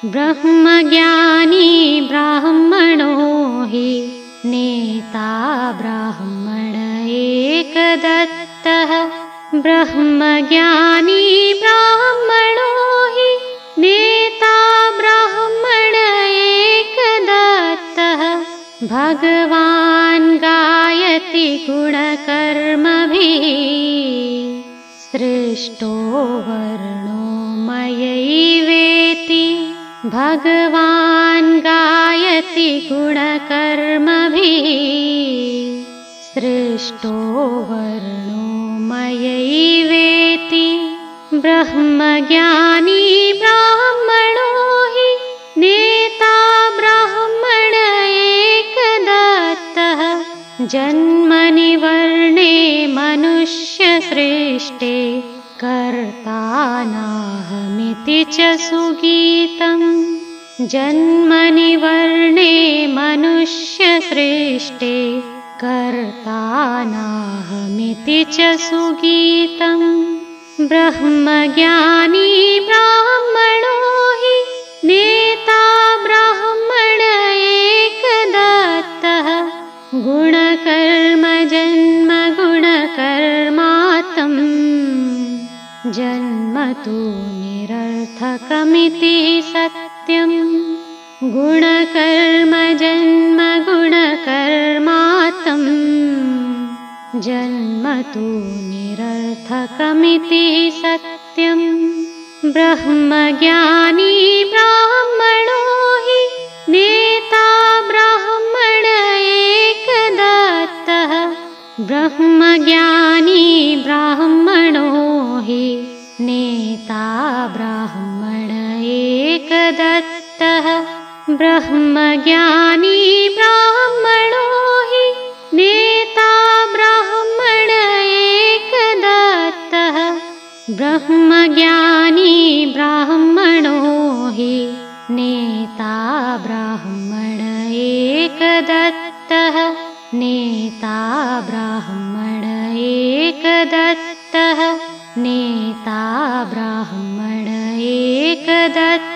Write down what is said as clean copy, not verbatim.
ब्रह्मज्ञानी ब्राह्मणो हि नेता ब्राह्मण एकदत्तः। ब्रह्मज्ञानी ब्राह्मणो हि नेता ब्राह्मण एकदत्तः। भगवान् गायति गुणकर्मभिः सृष्टो वर्णो मयैवेति। भगवान् गायति गुणकर्मभिः सृष्टो वर्णो मयैवेति। ब्रह्मज्ञानी ब्राह्मणो हि नेता ब्राह्मण एकदत्तः। जन्मनि वर्णे मनुष्यसृष्टे कर्ता नाहमिति च सुगीतम्। जन्मनि वर्णे मनुष्यसृष्टे कर्ता नाहमिति च सुगीतम्। ब्रह्मज्ञानी ब्राह्मणो हि नेता ब्राह्मण एकदत्तः। गुणकर्मजन्म गुणकर्मात्मम् जन्म तु निरर्थकमिति सत्यम्। गुणकर्मजन्म गुणकर्मात्मम् जन्म तु निरर्थकमिति सत्यम्। ब्रह्मज्ञानी ब्राह्मणो हि नेता ब्राह्मण एकदत्तः। ब्रह्मज्ञानी ब्राह्मणो हि नेता ब्राह्मण एकदत्तः। ब्रह्मज्ञानी ब्राह्मणो हि नेता ब्राह्मण एकदत्तः। ब्रह्मज्ञानी ब्राह्मणो हि नेता ब्राह्मण एकदत्तः। नेता ब्राह्मण एकदत्तः। नेता ब्राह्मण एकदत्तः।